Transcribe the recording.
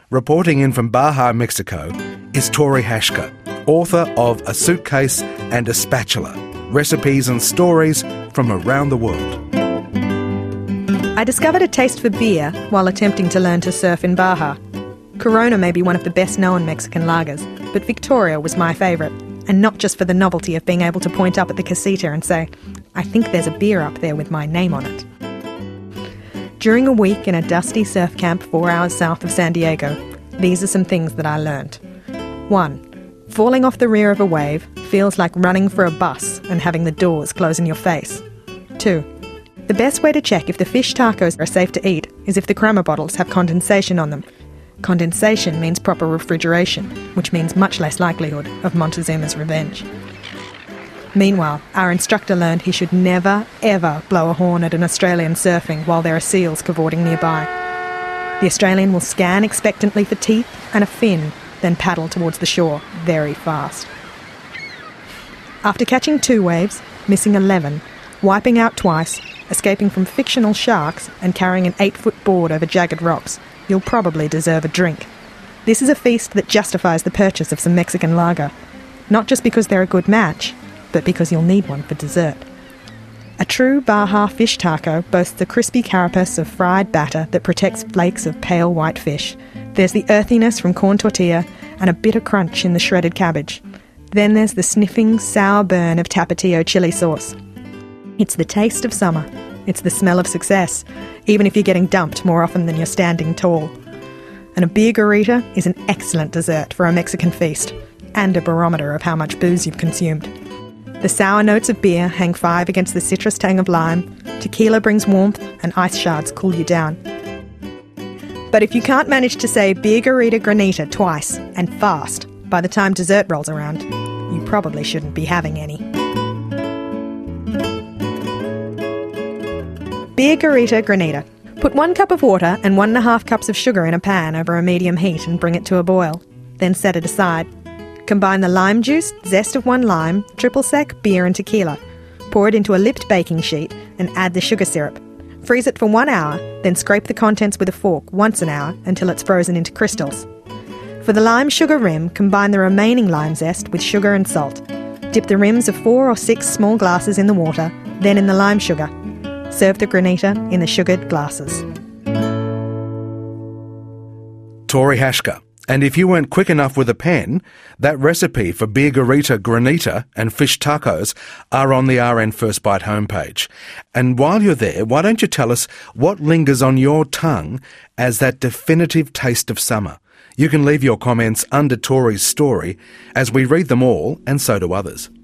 Reporting in from Baja, Mexico, is Tori Hashka, author of A Suitcase and a Spatula, Recipes and Stories from Around the World. I discovered a taste for beer while attempting to learn to surf in Baja. Corona may be one of the best-known Mexican lagers, but Victoria was my favourite, and not just for the novelty of being able to point up at the casita and say, "I think there's a beer up there with my name on it." During a week in a dusty surf camp 4 hours south of San Diego, these are some things that I learned. 1. Falling off the rear of a wave feels like running for a bus and having the doors close in your face. 2. The best way to check if the fish tacos are safe to eat is if the crema bottles have condensation on them. Condensation means proper refrigeration, which means much less likelihood of Montezuma's revenge. Meanwhile, our instructor learned he should never, ever blow a horn at an Australian surfing while there are seals cavorting nearby. The Australian will scan expectantly for teeth and a fin, then paddle towards the shore very fast. After catching 2 waves, missing 11, wiping out twice, escaping from fictional sharks and carrying an 8-foot board over jagged rocks, you'll probably deserve a drink. This is a feast that justifies the purchase of some Mexican lager, not just because they're a good match, but because you'll need one for dessert. A true Baja fish taco boasts a crispy carapace of fried batter that protects flakes of pale white fish. There's the earthiness from corn tortilla and a bitter crunch in the shredded cabbage. Then there's the sniffing, sour burn of Tapatio chili sauce. It's the taste of summer. It's the smell of success, even if you're getting dumped more often than you're standing tall. And a beer garita is an excellent dessert for a Mexican feast, and a barometer of how much booze you've consumed. The sour notes of beer hang 5 against the citrus tang of lime, tequila brings warmth, and ice shards cool you down. But if you can't manage to say beer garita granita twice, and fast, by the time dessert rolls around, you probably shouldn't be having any. Beer garita granita. Put 1 cup of water and 1.5 cups of sugar in a pan over a medium heat and bring it to a boil. Then set it aside. Combine the lime juice, zest of 1 lime, triple sec, beer and tequila. Pour it into a lipped baking sheet and add the sugar syrup. Freeze it for 1 hour, then scrape the contents with a fork once an hour until it's frozen into crystals. For the lime sugar rim, combine the remaining lime zest with sugar and salt. Dip the rims of 4 or 6 small glasses in the water, then in the lime sugar. Serve the granita in the sugared glasses. Tori Hashka. And if you weren't quick enough with a pen, that recipe for beer garita granita and fish tacos are on the RN First Bite homepage. And while you're there, why don't you tell us what lingers on your tongue as that definitive taste of summer? You can leave your comments under Tori's story as we read them all, and so do others.